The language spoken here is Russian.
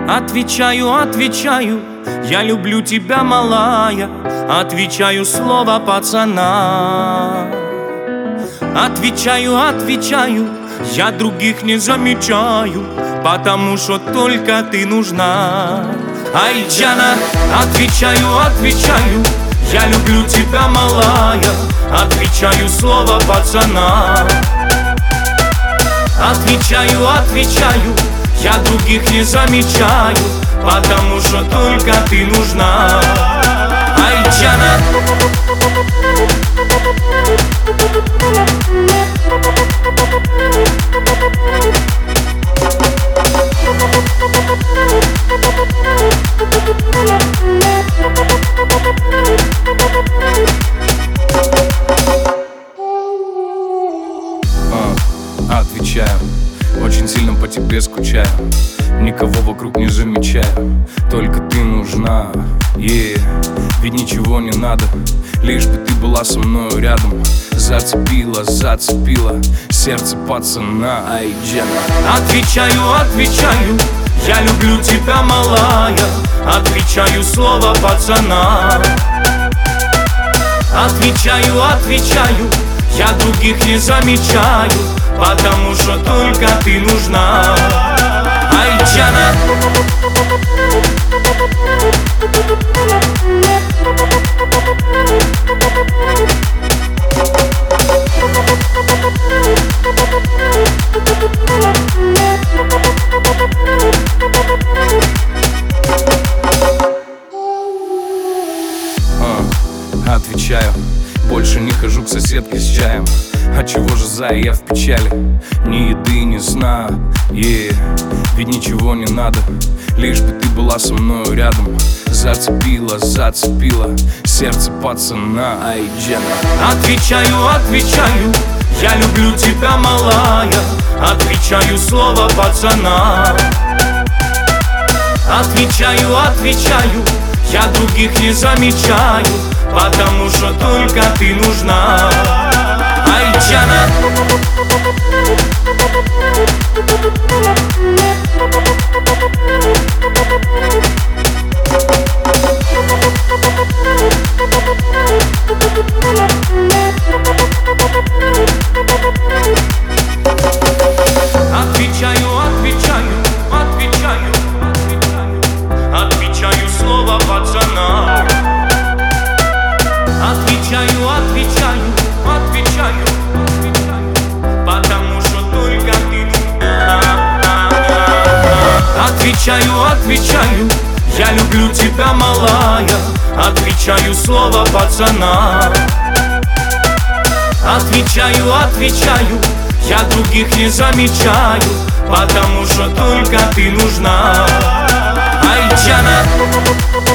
Отвечаю, отвечаю, я люблю тебя, малая. Отвечаю слово пацана. Отвечаю, отвечаю, я других не замечаю, потому что только ты нужна. Айджана, отвечаю, отвечаю, я люблю тебя, малая. Отвечаю слово пацана. Отвечаю, отвечаю, я других не замечаю, потому что только ты нужна. Айджана. Отвечаю, очень сильно по тебе скучаю, никого вокруг не замечаю, только ты нужна, ведь ничего не надо, лишь бы ты была со мною рядом. Зацепила, зацепила сердце пацана. Айджана. Отвечаю, отвечаю, я люблю тебя, малая. Отвечаю слово пацана. Отвечаю, отвечаю, я других не замечаю, потому что только ты нужна. Айджана. Отвечаю, больше не хожу к соседке с чаем. А чего же, зая, я в печали? Ни еды не знаю, ведь ничего не надо, лишь бы ты была со мною рядом. Зацепила, зацепила сердце пацана. Айджана. Отвечаю, отвечаю, я люблю тебя, малая. Отвечаю слово пацана. Отвечаю, отвечаю, я других не замечаю, потому что только ты нужна. Айджана. Отвечаю, отвечаю, отвечаю, отвечаю слово пацана. Отвечаю, отвечаю, отвечаю, потому что только ты нужна. Отвечаю, отвечаю, я люблю тебя, малая. Отвечаю слово пацана. Отвечаю, отвечаю, я других не замечаю, потому что только ты нужна. Айджана.